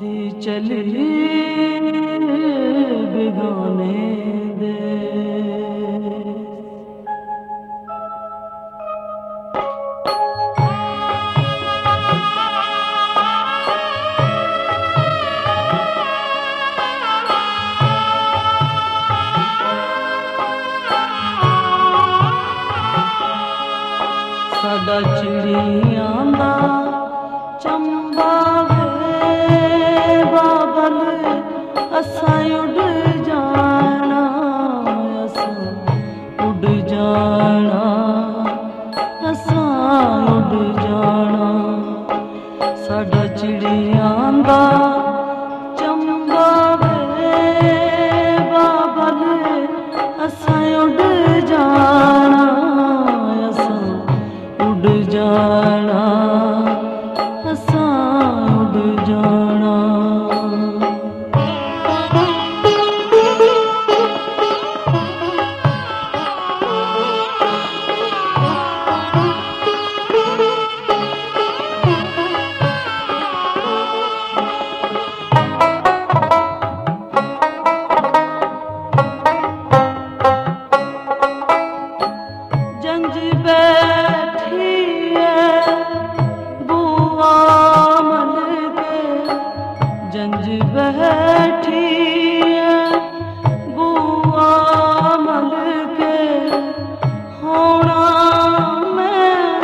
चली बेगाने दे साडा चिड़ियां दा चंबा बाबल असां उड़ जाना, असां उड़ जाना, असां उड़ जाना। साडा चिड़ियां दा चंबा बाबल असां उड़ जाना, असां उड़ जाना, असां उड़ जाना। जंज बैठी है बुआ मन के, जंज बैठी है बुआ मन के, होना मैं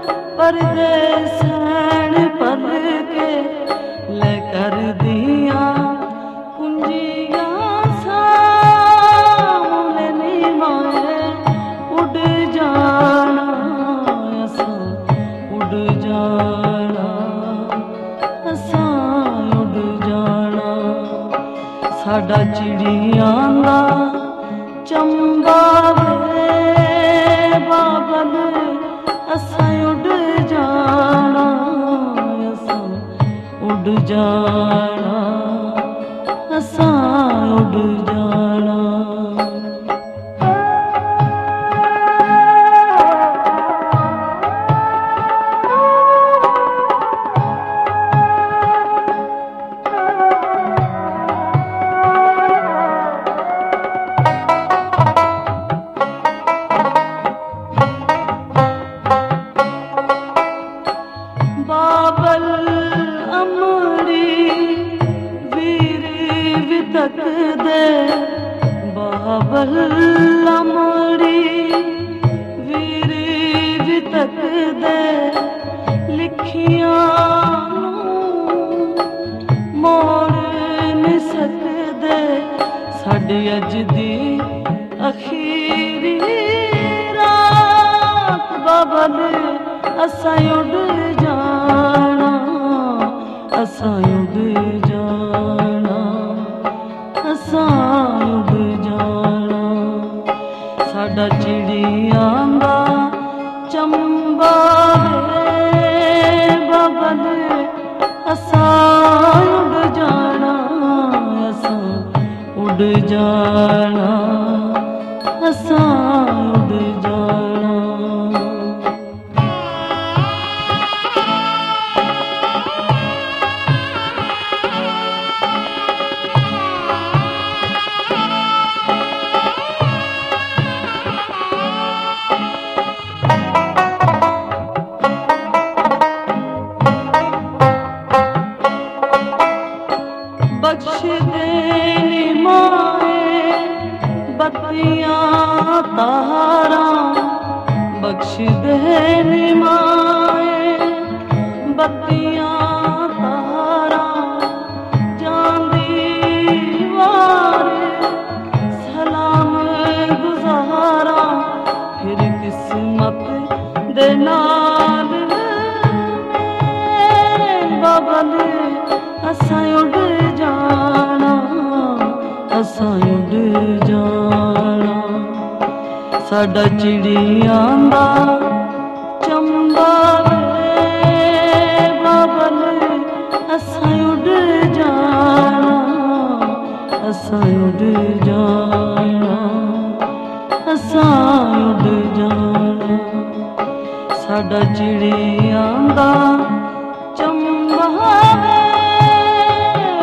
परदेसैन पल के, ले कर दिया कुंजियां सामने नी माए, उड़ जाना, असां उड़ जाना, असां उड़ जाना। साडा चिड़ियां दा चंबा बाबल असां उड़ जाना, असां उड़ जाना, असां उड़ जाना। बाबल अमरी वीर वितक दे, बाबल अमरी वीर वितक दे, लिखियां मोड़ नहीं सकदे, साडी अज दी अखीरी रात बाबल असां उड़ जाना, असां उड़ जाना, असां उड़ जाना। साडा चिड़ियां दा चंबा बाबल असां उड़ जाना, असां उड़ जाना, असां उड़ जाना। बख्श देनी माए बत्तियां तारा, बख्श देनी माए बत्तियां तारा, जांदी वार सलाम गुजारा, फिर किस्मत दे नाल बाबल असां उड़ जाना, असां उड़ जाना। साडा चिड़ियां दा चंबा बाबल असां उड़ जाना, असां उड़ जाना, असां उड़ जाना। साडा चिड़ियां दा चंबा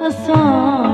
असां